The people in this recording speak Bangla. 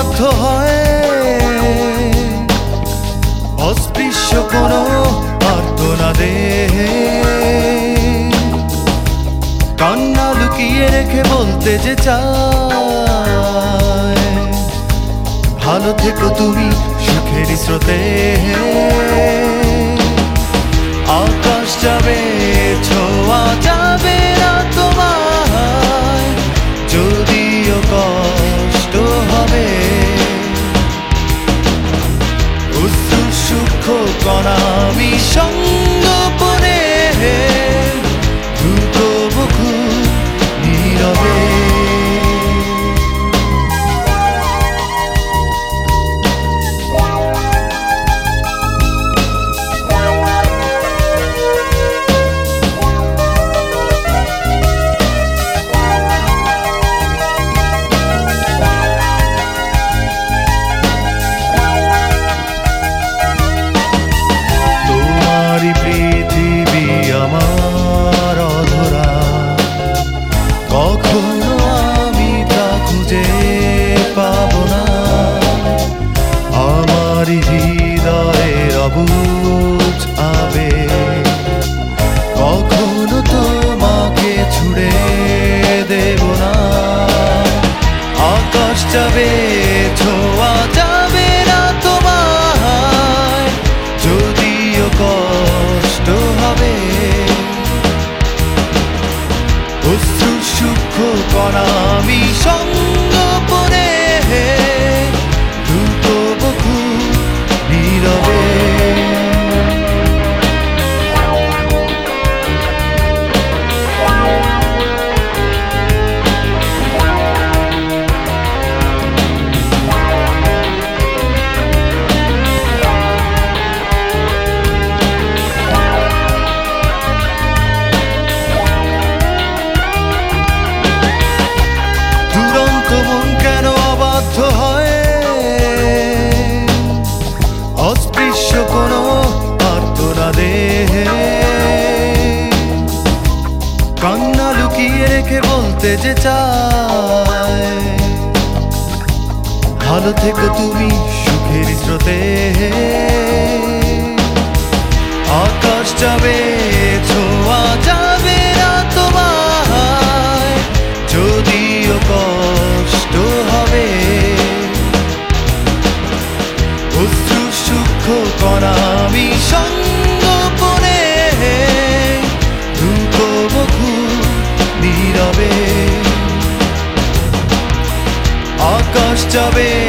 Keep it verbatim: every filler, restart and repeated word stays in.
অবাধ্য হয় অস্পৃশ্য কোনো আর্তনাদে। কান্না লুকিয়ে রেখে বলতে যে চায়, ভালো থেকো তুমি সুখের স্রোতে। আকাশ যাবে ছোঁয়া যাবে না তোমায়, যদিও কষ্ট হবে। অশ্রু সূক্ষ্ম কণা আমি সঙ্গোপনে, দ্রুত মুখু নীরবে। পৃথিবী আমার অধরা, কখনো আমি তা খুঁজে পাব না। আমার হৃদয়ের অবুঝ আবেগ কখনো তোমাকে ছুড়ে দেব না। আকাশ যাবে ছোঁয়া যাবে না তোমায়, যদিও কষ্ট হবে। অশ্রু সূক্ষ্ম কণা আমি সঙ্গোপনে, দ্রুত বকু নীরবে। মন কেন অবাধ্য হয় অস্পৃশ্য কোনো আর্তনাদে। কান্না লুকিয়ে রেখে বলতে যে চায়, ভালো থেকো তুমি সুখের স্রোতে। আকাশ যাবে ছোঁয়া যাবে না তোমায়, যদিও কষ্ট হবে। অশ্রু সূক্ষ্ম কণা আমি সঙ্গোপনে, দ্রুত বকু নীরবে। আকাশ যাবে